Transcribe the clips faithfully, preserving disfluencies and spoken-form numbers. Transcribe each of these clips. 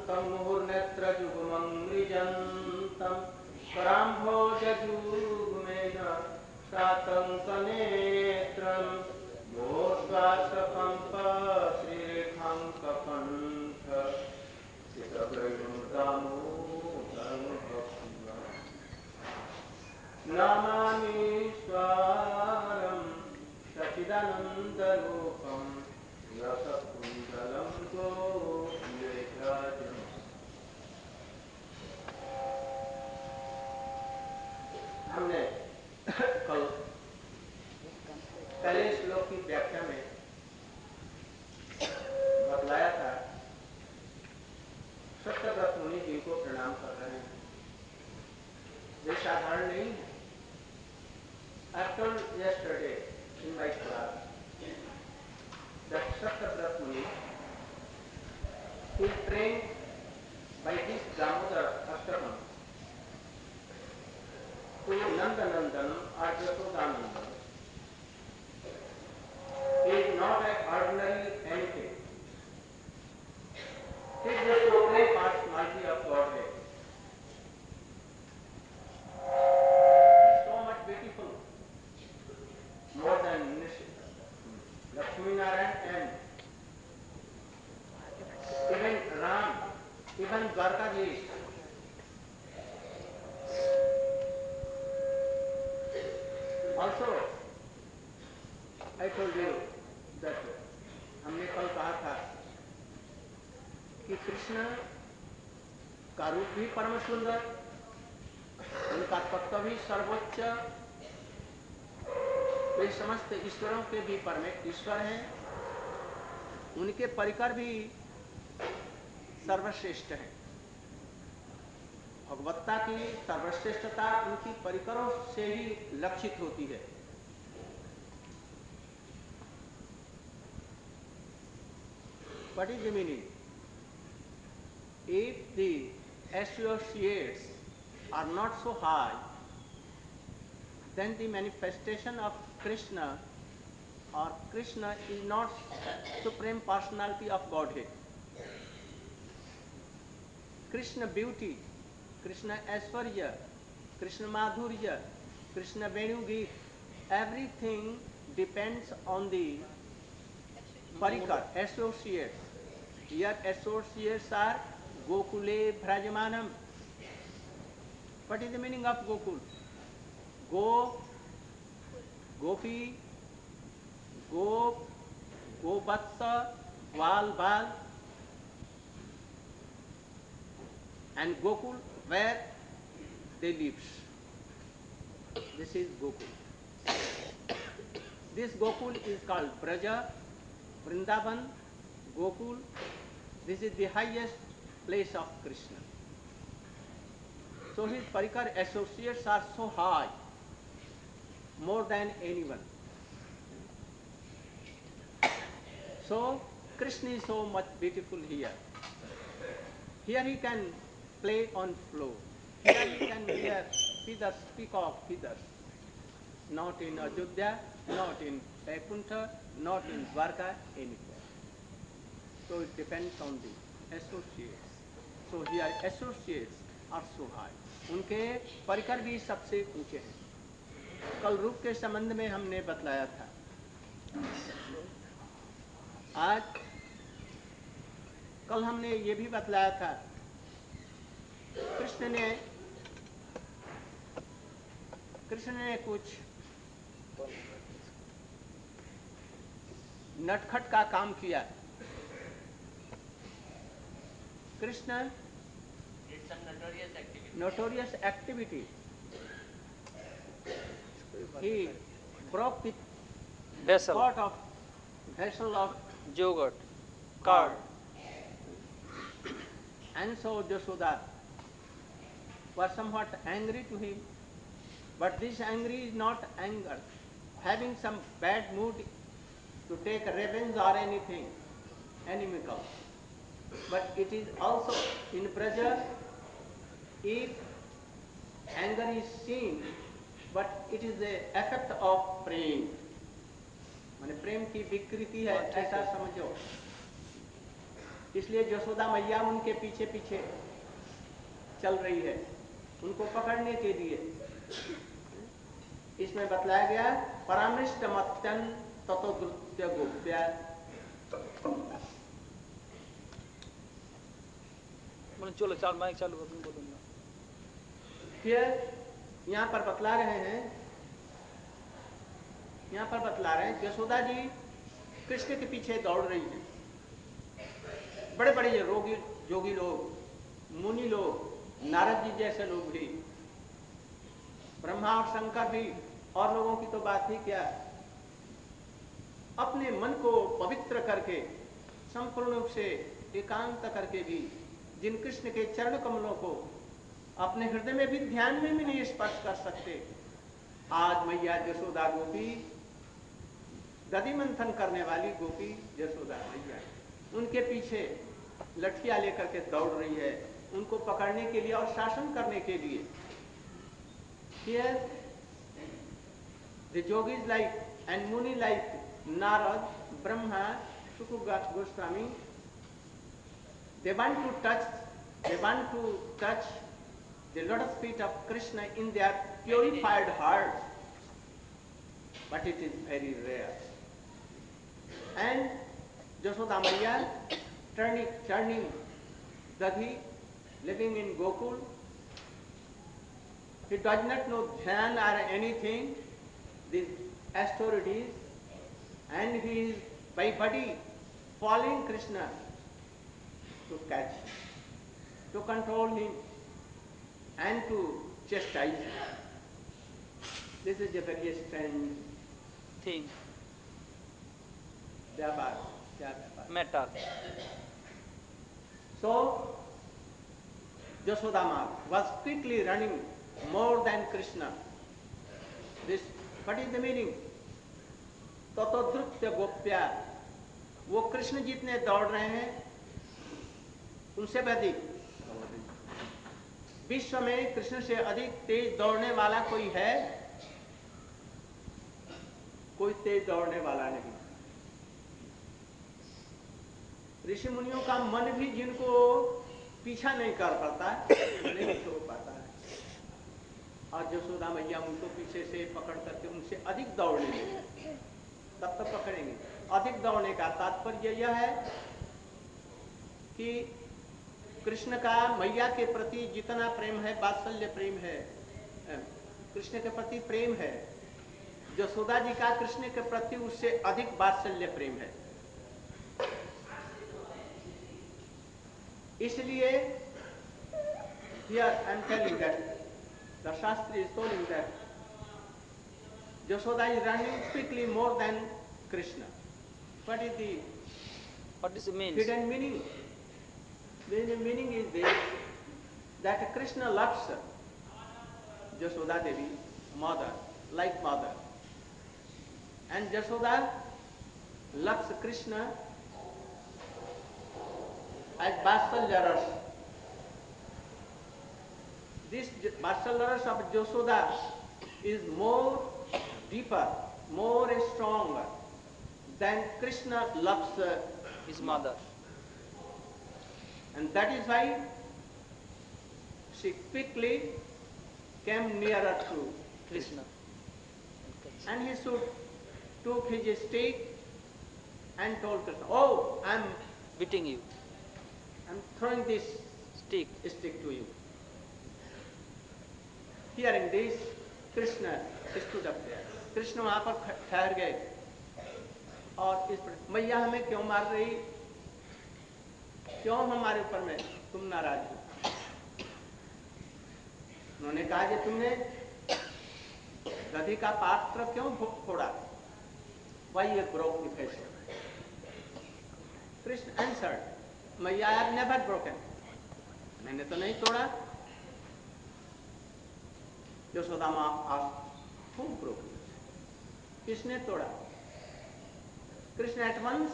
तं मुहुर्नेत्रजुगमं मृजन्तं कराम्भोजयुग्मेन सातं सनेत्रं मोश्वासकम्पश्रीरेखां ककण्ठ सितवेणुदामोदरं भक्त्या नमामीश्वरं सच्चिदानन्दरूपं रसकुण्डलं गोपीजनम्। हमने कल पहले श्लोक की व्याख्या में बतलाया था सत्यव्रत मुनि जी को प्रणाम कर रहे हैं। वे साधारण नहीं है। I told yesterday in my class that Satyavrat Muni, who is trained by this Damodar Ashtakam to Nandanandanam or Yashodanandanam, is not an ordinary anything. He is the supreme personality of Godhead. So much beautiful, more than Lakshmi Narayan and even Ram, even Dwarkadhish. Also, I told you that हमने कल कहा था कि कृष्ण का रूप भी परम सुंदर, उनका तत्व भी सर्वोच्च, वे समस्त ईश्वरों के भी परम ईश्वर हैं, उनके परिकर भी सर्वश्रेष्ठ हैं। भगवत्ता की सर्वश्रेष्ठता उनकी परिकरों से ही लक्षित होती है। What is the meaning? If the associates are not so high, then the manifestation of Krishna or Krishna is not supreme personality of Godhead. Krishna beauty, Krishna Aishwarya, Krishna Madhurya, Krishna Venugit, everything depends on the parikar, associates. Here associates are Gokule Bhrajamanam. What is the meaning of Gokul? Go, Gopi, Gop, Govatsa, Val, Val, and Gokul, where they live. This is Gokul. This Gokul is called Braja, Vrindavan, Gokul. This is the highest place of Krishna. So his parikar associates are so high, more than anyone. So Krishna is so much beautiful here. Here he can play on floor. Here he can wear feathers, peacock feathers. Not in Ajodhya, not in Vaikuntha, not in Dwarka, anywhere. So it depends on the associates. So here associates are so high. उनके परिकर भी सबसे ऊंचे हैं। कल रूप के संबंध में हमने बतलाया था। आज कल हमने ये भी बतलाया था, कृष्ण ने कृष्ण ने कुछ नटखट का काम किया। Krishna notorious activity. He broke the vessel pot of vessel of yogurt, curd, and so Jashoda was somewhat angry to him. But this angry is not anger, having some bad mood to take revenge or anything inimical. But it is also in Braja, if anger is seen, but it is the effect of prem. माने प्रेम की विकृति है, ऐसा समझो। इसलिए यशोदा मैया उनके पीछे पीछे चल रही है उनको पकड़ने के लिए। इसमें बतलाया गया परामृष्ट मत्यन ततो द्रुत्य गोप्या। चलो चाल माइक चालू कर, तुम बोलो ना। फिर यहाँ पर बतला रहे हैं यहाँ पर बतला रहे हैं यशोदा जी कृष्ण के पीछे दौड़ रही है। बड़े बड़े ये रोगी जोगी लोग, मुनि लोग, नारद जी जैसे लोग भी, ब्रह्मा और शंकर भी, और लोगों की तो बात ही क्या, अपने मन को पवित्र करके संपूर्ण रूप से एकांत करके भी जिन कृष्ण के चरण कमलों को अपने हृदय में भी ध्यान में भी नहीं स्पर्श कर सकते, आज मैया यशोदा गोपी, दधि मंथन करने वाली गोपी यशोदा मैया उनके पीछे लठिया लेकर के दौड़ रही है उनको पकड़ने के लिए और शासन करने के लिए। Here the yogis like and muni like Narad, Brahma, Shukra Goswami, they want to touch, they want to touch the lotus feet of Krishna in their purified heart, but it is very rare. And Yashoda Maiya turning, turning Dadhi, living in Gokul, he does not know dhyan or anything, these austerities, and he is by body following Krishna to catch him, to control him, and to chastise him. This is a very strange thing. Vyapar, vyapar. Matter. So, Yashoda was quickly running more than Krishna. This, what is the meaning? ततोद्रुत्य Gopya, वो कृष्ण जितने दौड़ रहे हैं उनसे भी अधिक। विश्व में कृष्ण से अधिक तेज दौड़ने वाला कोई है? कोई तेज दौड़ने वाला नहीं। ऋषि मुनियों का मन भी जिनको पीछा नहीं कर पाता, नहीं छोड़ पाता है, और यशोदा मैया उनको पीछे से पकड़ करके उनसे अधिक दौड़ने लगे, तब तक पकड़ेंगे। अधिक दौड़ने का तात्पर्य यह है कि कृष्ण का मैया के प्रति जितना प्रेम है, वात्सल्य प्रेम है, कृष्ण के प्रति प्रेम है, यशोदा जी का कृष्ण के प्रति उससे अधिक वात्सल्य प्रेम है। इसलिए here I am telling that the Shastri is telling that Yashoda is running quickly more than Krishna. What is the What is the mean? hidden meaning? The meaning is this, that Krishna loves Yashoda Devi, mother, like mother, and Yashoda loves Krishna as Vatsalya Rasa. This Vatsalya Rasa of Yashoda is more deeper, more stronger than Krishna loves uh, His mother. And that is why she quickly came nearer to Krishna. And he should took his stick and told Krishna, oh, I am Beating you. I'm throwing this Stick. stick to you. Hearing this, Krishna stood up there. Krishna वहां पर ठहर गए और इस पर मैया हमें क्यों मार रही, क्यों हमारे ऊपर में तुम नाराज हो? उन्होंने कहा कि तुमने दधि का पात्र क्यों फोड़ा? Why you broke the vessel? Krishna answered, मैया, I have never broken. मैंने तो नहीं तोड़ा। यशोदा माँ asked, who broke it? किसने तोड़ा? कृष्ण at once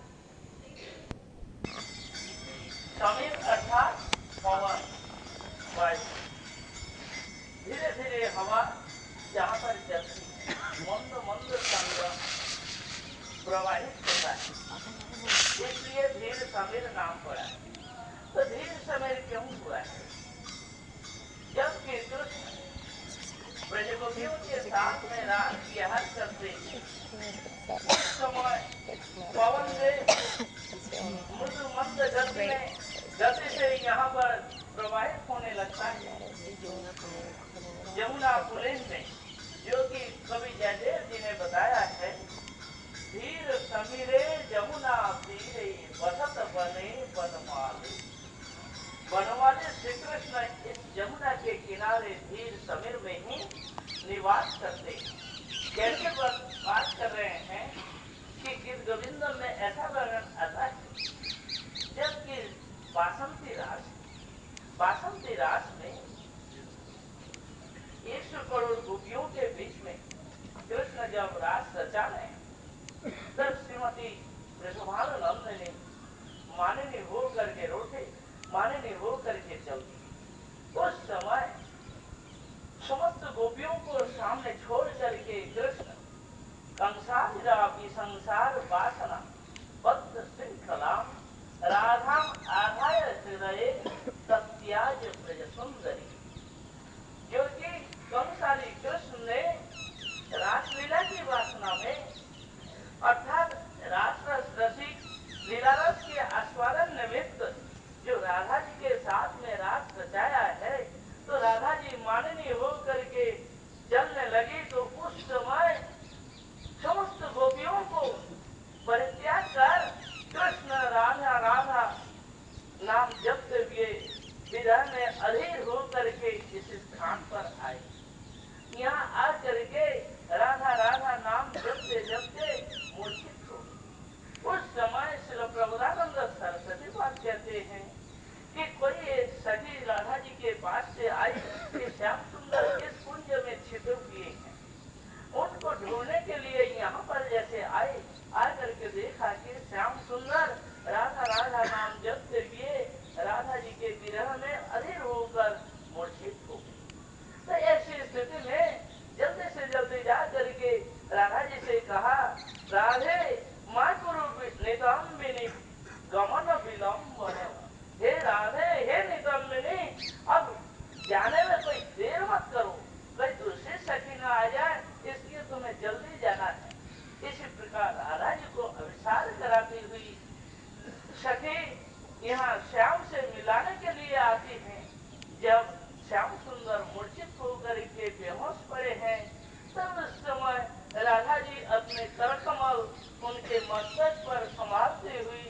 समीप अर्थात पवन, वायु, धीरे धीरे हवा जहाँ पर चलती, मंद मंद संग प्रवाहित होता है, इसलिए धीर समीर नाम पड़ा है। तो धीर समीर क्यों हुआ है? जबकि कृष्ण ब्रजगोपियों के साथ में रास विहार करते उस समय पवन देव मृदु मंद गति में गति से यहाँ पर प्रवाहित होने लगता है। यमुना पुलिन में, जो कि कवि जयदेव जी ने बताया है, धीर समीरे यमुना तीरे बसत बने बनमाली। बनमाली श्री कृष्ण इस यमुना के किनारे धीर समीर में ही निवास करते हैं। कैसे बात कर रहे हैं कि गीत गोविंदम में ऐसा वर्णन आता है, जबकि बासंती रास बासंती रास में एक सौ करोड़ गोपियों के बीच में कृष्ण जब रास रचा रहे हैं, तब श्रीमती वृषभानुनंद ने माननीय हो करके रोटे माननीय हो करके चलती। उस समय समस्त गोपियों को सामने छोड़ करके कृष्ण कंसारी संसार वासना बद्ध श्रृंखला राधा आधाय हृदय सत्याज ब्रज सुंदरी, जो कि कंसारी कृष्ण ने रासलीला की वासना में अर्थात रासरस रसिक लीलारस के आस्वादन निमित्त जो राधा जी के साथ में रास रचाया है, तो राधा जी माननीय हो करके चलने लगी। तो उस समय समस्त गोपियों को परित्याग कर कृष्ण राधा राधा नाम जपते हुए विरह में अधीर हो करके इस स्थान पर आए। यहाँ आ करके राधा राधा नाम जपते जपते मूर्छित हो। उस समय श्री प्रभुदानंद सरस्वती बात कहते हैं कि कोई सखी राधा जी के पास से आई कि श्याम सुंदर इस कुंज में छिपे हुए हैं। उनको ढूंढने के लिए यहाँ पर जैसे आए, आकर के देखा कि श्याम सुंदर राधा राधा नाम जपते हुए राधा जी के विरह में अधीर होकर मूर्छित हो गए। तो ऐसी स्थिति में जल्दी से जल्दी जा करके राधा जी से कहा, राधे माँ गुरु नितंबिनी गमन विलम्ब, हे राधे हे नितंबिनी, अब जाने में कोई देर मत करो, कोई दूसरी सखी न आ जाए, इसलिए तुम्हें जल्दी जाना है। इसी प्रकार राधा जी को अभिसार कराती हुई सखी यहाँ श्याम से मिलाने के लिए आती हैं। जब श्याम सुंदर मूर्छित होकर के बेहोश पड़े हैं, तब उस समय राधा जी अपने करकमल उनके मस्तक पर संभालती हुई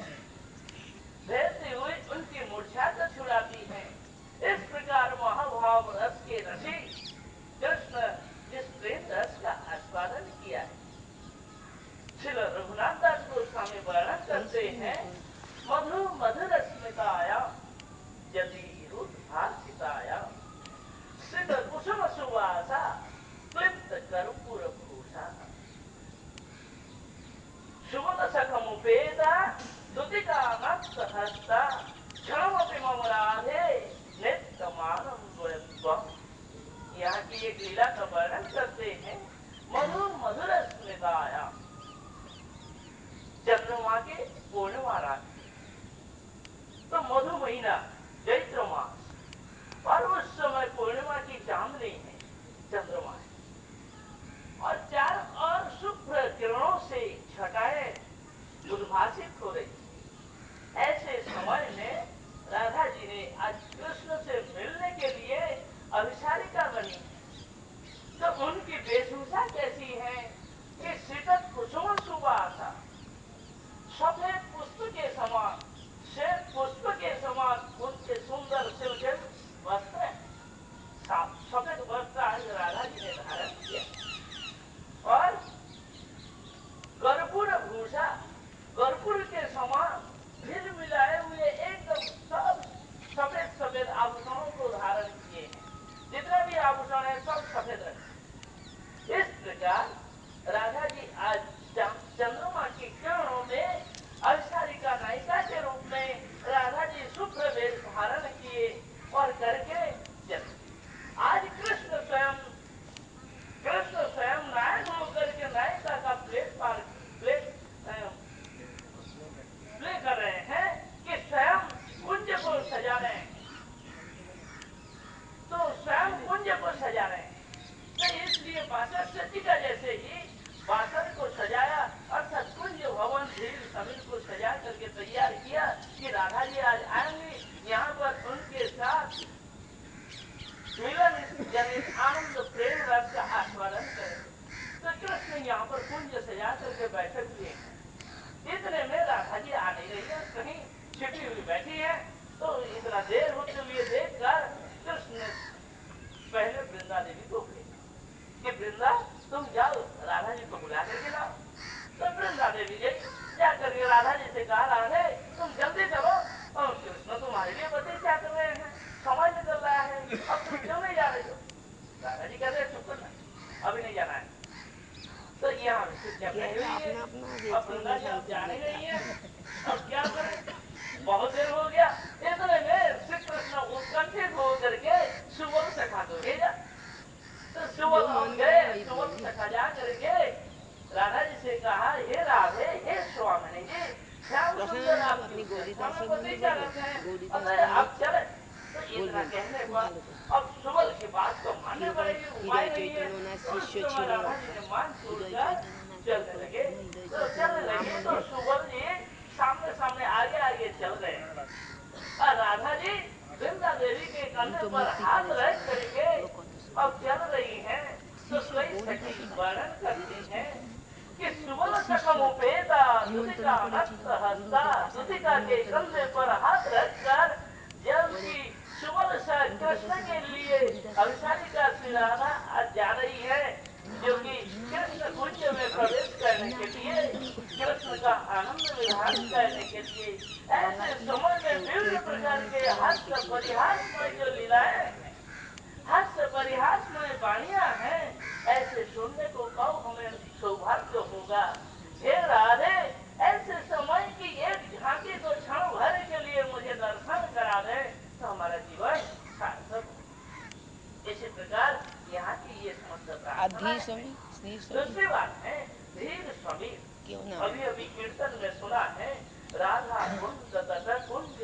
भेजती हुई उनकी मूर्छा को छुड़ाती हैं। इस प्रकार महाभाव रस के रसी कृष्ण जिस प्रेम रस का आस्वादन किया है, श्री रघुनाथ दास गोस्वामी वर्णन करते हैं, मधु मधुर स्मिताया यदि रुद्धासिताया सिद्ध कुसुम सुवासा क्लिप्त कर्पूर भूषा सुमन सखमुपेता दुतिका नक्त हस्ता क्षणमपि मम राधे नित्यमानंदोयत्वम्। यहाँ की एक लीला का वर्णन करते हैं, मधु मधुर स्मिताया, चंद्रमा के पूर्णिमा रात, तो मधु महीना चैत्र मास, और उस समय पूर्णिमा की चांदनी है, चंद्रमा है, और चार और शुभ्र किरणों से छटाएं उद्भासित हो रही। ऐसे समय में राधा जी ने आज कृष्ण से मिलने के लिए अभिसारिका बनी, तो उनकी वेशभूषा कैसी है कि शीतल कुसुम सुवासा, सफेद पुष्प के समान, श्वेत पुष्प के समान उनके सुंदर से पाचक सज्जिका जैसे ही वासन को सजाया अर्थात कुंज भवन झील समीर को सजा करके तैयार किया कि राधा जी आज आएंगे यहाँ पर उनके साथ मिलन जनित आनंद प्रेम रस का आस्वादन करें। तो कृष्ण यहाँ पर कुंज सजा करके बैठे हुए हैं। इतने में राधा जी आ नहीं रही है, कहीं छिपी हुई बैठी है। तो इतना देर होते हुए देख कर कृष्ण पहले वृंदा देवी को कहे कि वृंदा तुम जाओ राधा जी को बुला करके लाओ। तो वृंदा देवी गई, जा करके राधा जी से कहा राधे तुम जल्दी चलो, और कृष्ण तुम्हारे लिए बच्चे क्या कर रहे हैं, समय निकल रहा है, अब तुम क्यों नहीं जा रहे हो। राधा जी कहते चुप करना, अभी नहीं जाना है। तो यहाँ अब वृंदा जी अब जाने गई है, अब क्या करें, बहुत देर हो गया। इतने में श्री कृष्ण उत्कंठित होकर के सुबह सखा को भेजा। तो सुबह हम गए, सुबह सखा जा करके राधा जी से कहा हे राधे हे स्वामी जी श्याम सुंदर आपकी पति चलते हैं, अरे आप चले। तो इतना कहने पर अब सुबह की बात को मानने पड़ेगी, उपाय नहीं है। उस समय राधा जी ने मान छोड़कर चलने लगे। तो चलने लगे तो सुबह जी सामने सामने आगे आगे चल रहे हैं और राधा जी वृंदा देवी के कंधे पर हाथ रख करके अब चल रही हैं। तो कई सखी वर्णन करती हैं कि सुबह सकम उपेता सुतिका हस्त हस्ता, सुतिका के कंधे पर हाथ रखकर जब की सुबह से कृष्ण के लिए अभिसारिका श्री राधा आज जा रही है, जो कि कृष्ण कुंज में प्रवेश करने के लिए, कृष्ण का आनंद विधान करने के लिए। ऐसे समय में विभिन्न प्रकार के हास्य परिहासमय जो लीलाएं हैं, हास्य परिहासमय वाणियां हैं, ऐसे सुनने को कब हमें सौभाग्य होगा। हे राधे ऐसे समय की एक झांकी को क्षण भर के लिए मुझे दर्शन करा दे तो हमारा जीवन सार्थक। इसी प्रकार यहाँ की ये समस्या। दूसरी बात है धीर समीर। अभी अभी कीर्तन में सुना है राधा कुंज तथा कुंज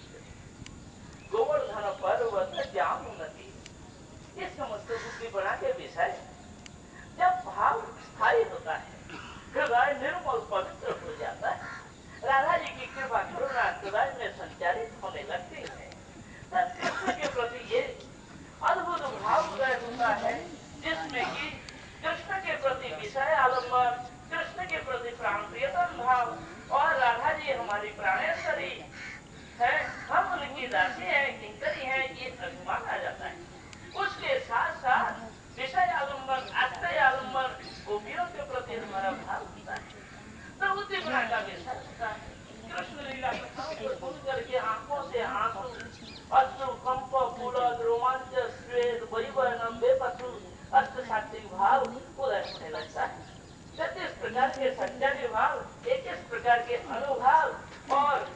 गोवर्धन पर्वत जामु नदी। ये समस्त बुद्धि बना के विषय जब भाव स्थायी होता है, हृदय निर्मल पवित्र हो जाता है, राधा जी की कृपा करुणा हृदय में संचारित होने लगती है, तब कृष्ण के प्रति ये अद्भुत भाव उदय होता है जिसमें कि कृष्ण के प्रति विषय आलम्बन, कृष्ण के प्रति प्राण प्रियतम भाव, और राधा जी हमारी प्राणेश्वरी है, हम उनकी दासी है, किंकरी है, ये अभिमान आ जाता है। उसके साथ साथ विषय आलम्बन, आश्रय आलम्बन, गोपियों के प्रति हमारा भाव होता है। तो उद्दीपना का विषय होता है। कृष्ण लीला कथाओं को सुन करके आंखों से आंसू, अश्रु, कंप, पुलक, रोमांच, स्वेद, वैवरणम, बेपथु, अष्ट सात्विक भाव उदय होने लगता है। छत्तीस प्रकार के संचारी भाव, इक्कीस प्रकार के अनुभाव और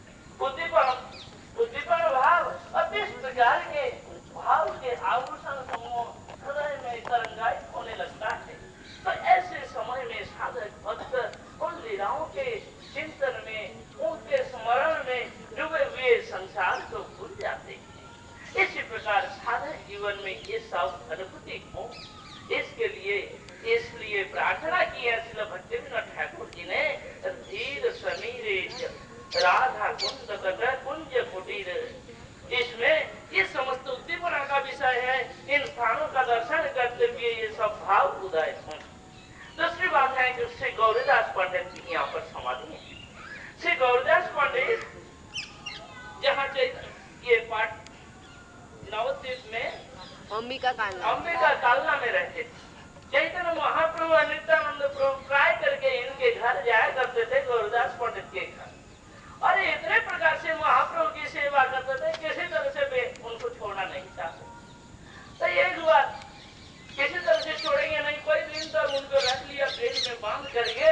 उद्दीपन उद्दीपन भाव और बीस प्रकार के भाव के आभूषण समूह हृदय में तरंगायित होने लगता है। तो ऐसे समय में साधक भक्त उन लीलाओं के चिंतन में, उनके स्मरण में डूबे हुए संसार को भूल जाते हैं। इसी प्रकार साधक जीवन में ये सब अनुभूति हो, इसके लिए इसलिए प्रार्थना की है श्रील भक्तिविनोद ठाकुर जी ने, धीर समीर राधा कुंज तथा कुंज कुटीर। इसमें ये समस्त उद्दीपना का विषय है। इन स्थानों का दर्शन करते हुए ये सब भाव उदय हों। दूसरी बात है कि श्री गौरीदास पंडित की यहाँ पर समाधि है। श्री गौरीदास पंडित जहाँ ये पाठ नवद्वीप में अंबिका कालना अंबिका कालना में रहते थे। चैतन्य महाप्रभु नित्यानंद प्रभु प्राय करके इनके घर जाया करते थे, गौरीदास पंडित के घर, और इतने प्रकार से महाप्रभु की सेवा करते थे, किसी तरह से वे उनको छोड़ना नहीं चाहते। तो एक बार किसी तरह से छोड़ेंगे नहीं, कोई दिन तक उनको रख लिया पेट में बांध करके,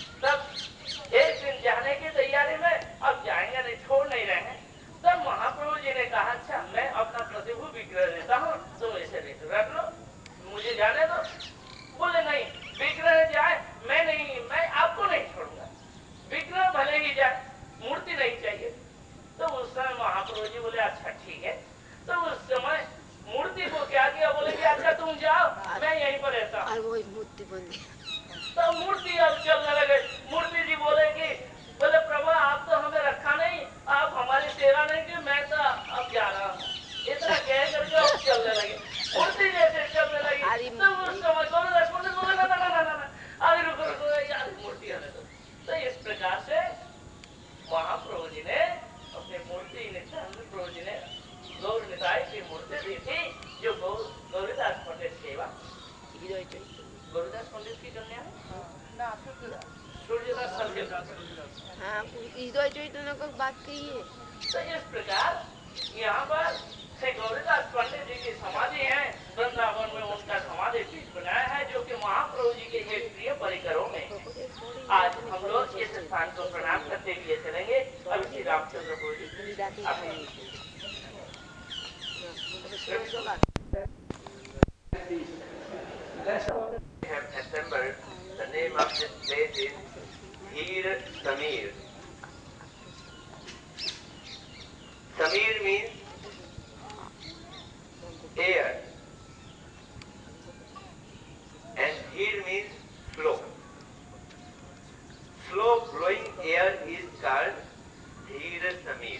तब एक दिन जाने की तैयारी में अब जाएंगे नहीं, छोड़ नहीं रहे हैं। तब महाप्रभु जी ने कहा अच्छा मैं अपना प्रतिभू विग्रह देता हूँ, तुम इसे रख लो, मुझे जाने दो। बोले नहीं, विग्रह जाए मैं नहीं, मैं आपको नहीं छोड़ूंगा, विग्रह भले ही जाए, मूर्ति नहीं चाहिए। तो उस समय महाप्रभु जी बोले अच्छा ठीक है। तो उस समय मूर्ति को क्या किया, बोले कि अच्छा तुम जाओ, मैं यहीं पर रहता हूँ। और वही मूर्ति बन गई। तो मूर्ति अब चलने लगे। मूर्ति जी बोले कि बोले प्रभु आप तो हमें रखा नहीं, आप हमारी सेवा नहीं की, मैं तो अब जा रहा हूँ। इतना कह करके अब चलने लगे। मूर्ति जैसे चलने लगी तो उस समय गौरदास पंडित बोले ना ना ना ना ना अभी रुको रुको यार मूर्ति आने दो। तो इस प्रकार से महाप्रभु जी ने अपनी मूर्ति नित्यानंद प्रभु जी ने गौर निताई की मूर्ति दी थी, जो गौरीदास पंडित सेवा। गौरीदास पंडित की कन्या है सूर्यदास सर्किदास। हाँ हृदय चैतन्य को बात कही है। तो इस प्रकार यहाँ पर श्री गौरीदास पंडित जी की समाधि है, वृंदावन में उनका समाधि पीठ बनाया है, जो कि महाप्रभु जी के एक प्रिय परिकरों में। आज हम लोग इस स्थान को प्रणाम करते हुए चलेंगे। अभी श्री रामचंद्र प्रभु जी have assembled. The name of this place is Hir Samir. Samir means air, and Hir means flow. Slow blowing air is called Hir Samir.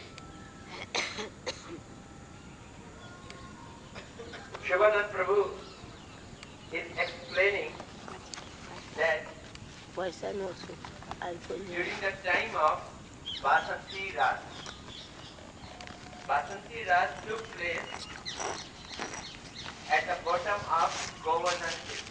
Shivanand Prabhu is explaining that during the time of Basanti Ras, Basanti Ras took place at the bottom of Govardhan Hill.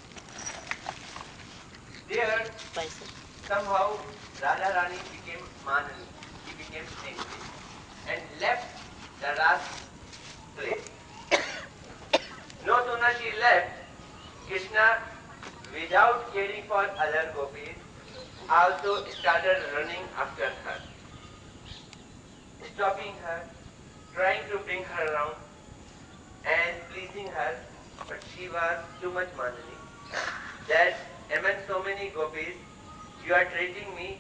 There, somehow Radha Rani became Manani, she became saintly, and left the Ras place. No sooner she left, Krishna, without caring for other gopis, also started running after her, stopping her, trying to bring her around and pleasing her, but she was too much manani. That among so many gopis, you are treating me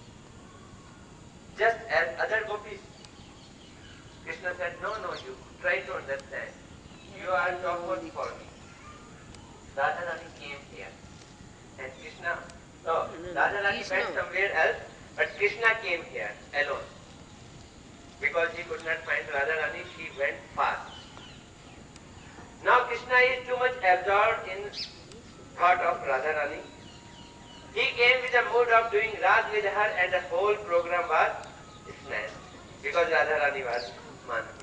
just as other gopis. Krishna said, no, no, you try to understand. You are topmost for me. Radharani came here, and Krishna, no, Radharani went somewhere else, but Krishna came here alone. Because he could not find Radharani, she went fast. Now Krishna is too much absorbed in thought of Radharani. He came with a mood of doing Raj with her, and the whole program was smashed, because Radharani was Manani.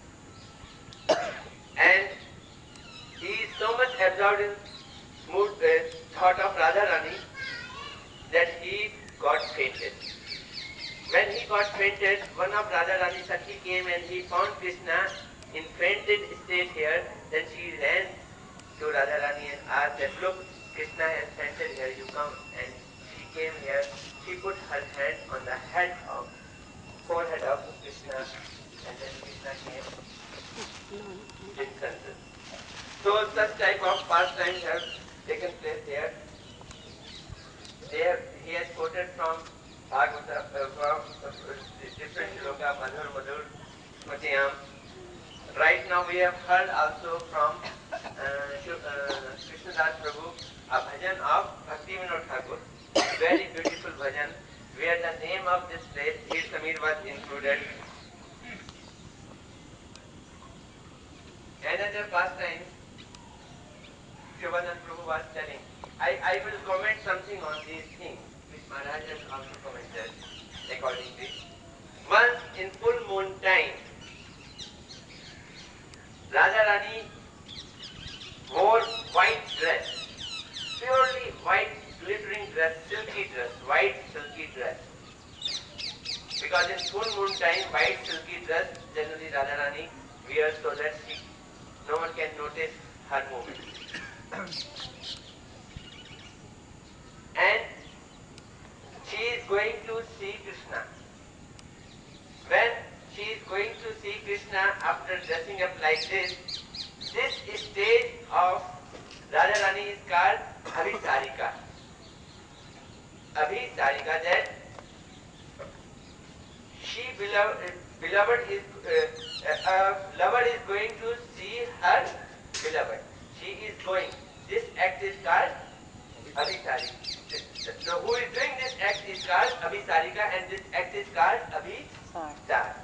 And he is so much absorbed in mood, uh, thought of Radharani that he got fainted. When he got fainted, one of Radharani Sakhi came and he found Krishna in fainted state here. Then she ran to Radharani and asked that, look, Krishna has fainted here, you come. And she came here, she put her hand on the head of, forehead of Krishna, and then Krishna came in senses. So such type of pastimes have taken place here. There he has quoted from Bhagavata, uh, from uh, different shloka, Madhur Madhur, Smatiyam. Right now we have heard also from uh, uh, Krishnadas Prabhu a bhajan of Bhakti Vinod Thakur. Very beautiful bhajan where the name of this place, Hir Samir, was included. Another pastime Shivanand Prabhu was telling. I, I will comment something on these things which Maharaj has also commented accordingly. Once in full moon time, Radharani wore white dress, purely white glittering dress, silky dress, white silky dress. Because in full moon time, white silky dress generally Radharani wears so that she, no one can notice her movement. And she is going to see Krishna. When she is going to see Krishna after dressing up like this, this stage of Radharani is called Abhisarika. Abhisarika, that she beloved, beloved is, uh, uh, lover is going to see her beloved. She is going. this act is called Abhisari. So who is doing this act is called Abhisarika, and this act is called Abhisar.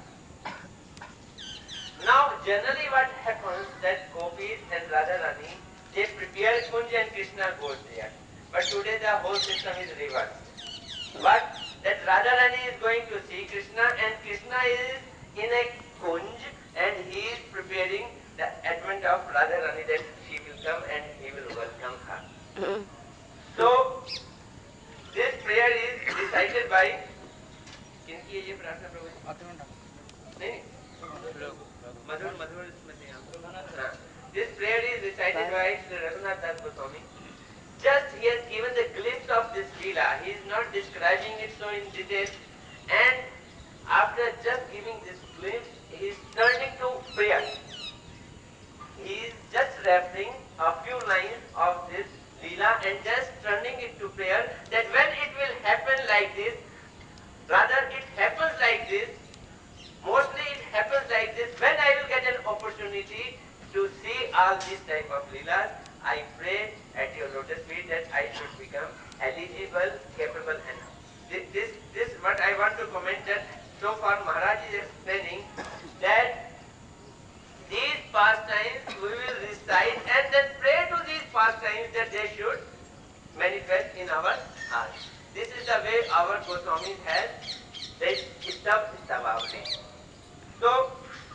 Now generally what happens that gopis and Radharani, they prepare Kunj and Krishna goes there. But today the whole system is reversed. But that Radharani is going to see Krishna, and Krishna is in a Kunj and he is preparing the advent of Radharani, that she will come and he will welcome her. So this prayer is recited by किनकी है ये प्रार्थना प्रभु? नहीं मधुर मधुर इसमें this prayer is recited by Sri Raghunath Das Goswami. Just he has given the glimpse of this Leela. He is not describing it so in detail. And after just giving this glimpse, he is turning to prayer. He is just referring a few lines of this Leela and just turning it to prayer, that when it will happen like this, rather it happens like this, mostly it happens like this, when I will get an opportunity to see all these type of Leelas, I pray at your lotus feet that I should become eligible, capable enough. This, this, this what I want to comment, that so far Maharaj is explaining that these pastimes we will recite and then pray to these pastimes that they should manifest in our hearts. This is the way our Goswamis has said Istab Istabavli. So,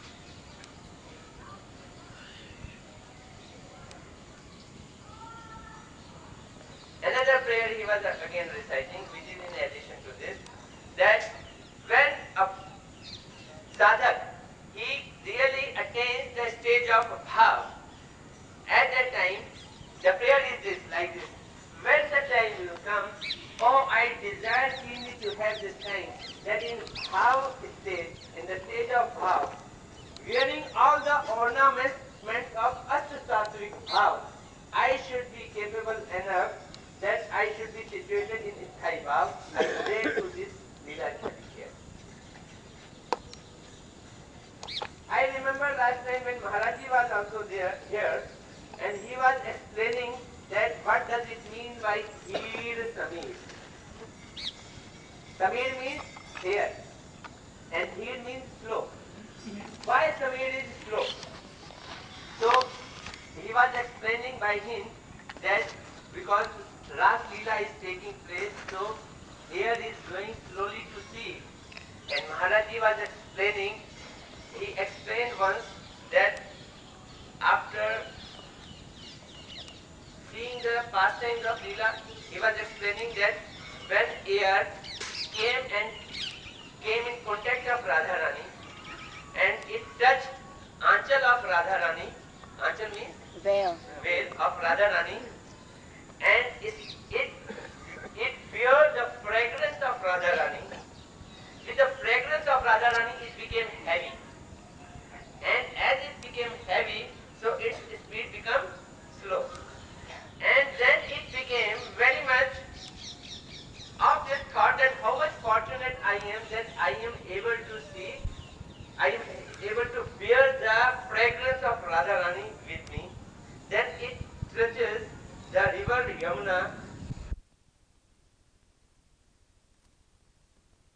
another prayer he was again reciting, which is in addition to this, that when a sadhak, he really attains the stage of bhav, at that time, the prayer is this, like this. When the time will come, oh, I desire keenly to have this time, that in bhav stage, in the stage of bhav, wearing all the ornaments of Ashtasattvic bhav, I should be capable enough that I should be situated in Sthai Bhav. I pray to this Leela here. I remember last time when Maharaji was also there here, and he was explaining that what does it mean by Dhir Samir. Samir means here, and Dhir means slow. Why Samir is slow? So he was explaining by him that because Ras Leela is taking place, so air is going slowly to sea. And Maharaji was explaining, he explained once that after seeing the pastimes of Leela, he was explaining that when air came and came in contact of Radharani and it touched Anchal of Radharani, Anchal means Veil. veil of Radharani, and it, it, it bears the fragrance of Radharani. With the fragrance of Radharani, it became heavy. And as it became heavy, so its speed became slow. And then it became very much of this thought that how much fortunate I am that I am able to see, I am able to bear the fragrance of Radharani with me. Then it stretches the river Yamuna